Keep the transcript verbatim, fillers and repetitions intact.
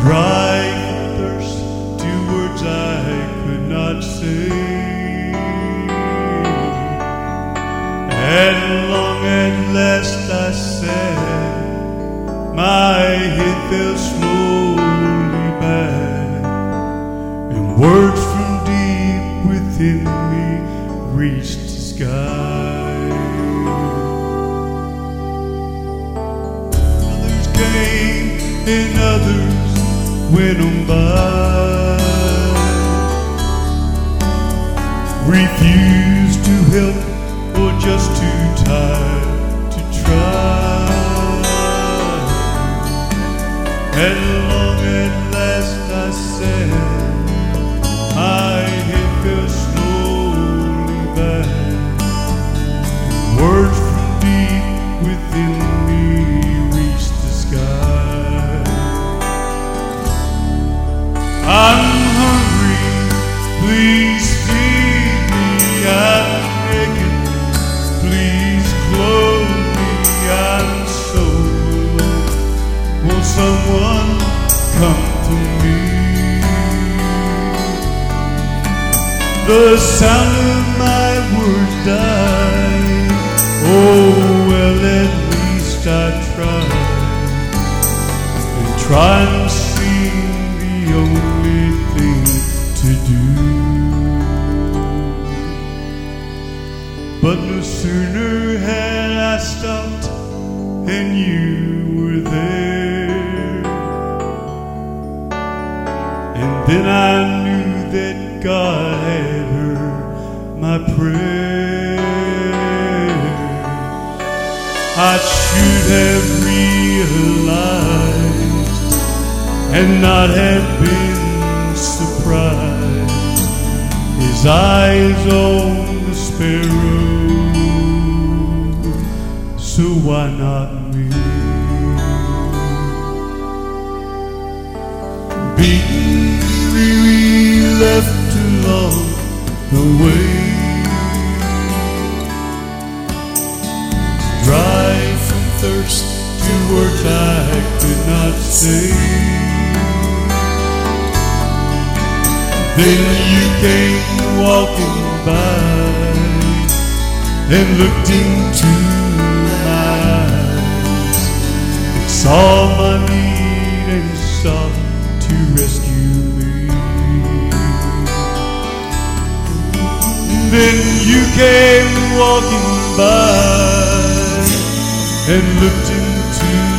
dry from thirst, two words I could not say. At long at last I said, my head fell slowly back, and words from deep within me reached the sky. Others came and others went on by, refused to help or just too tired to try. At long at last I said, my head fell slowly back, words from deep within me reached the sky. I'm hungry, please feed me. I'm naked, please clothe me. I'm so alone, won't someone come to me? The sound of my words died. Oh, well, at least I tried, and try and seem the only thing to do. But no sooner had I stopped and you were there, and then I knew that God had heard my prayer. I should have realized and not have been surprised. His eyes on the sparrow, so why not me? Beaten, weary, left along the way, dry from thirst, two words I could not say. Then you came walking by and looked into my eyes, and saw my need and sought to rescue me. Then you came walking by and looked into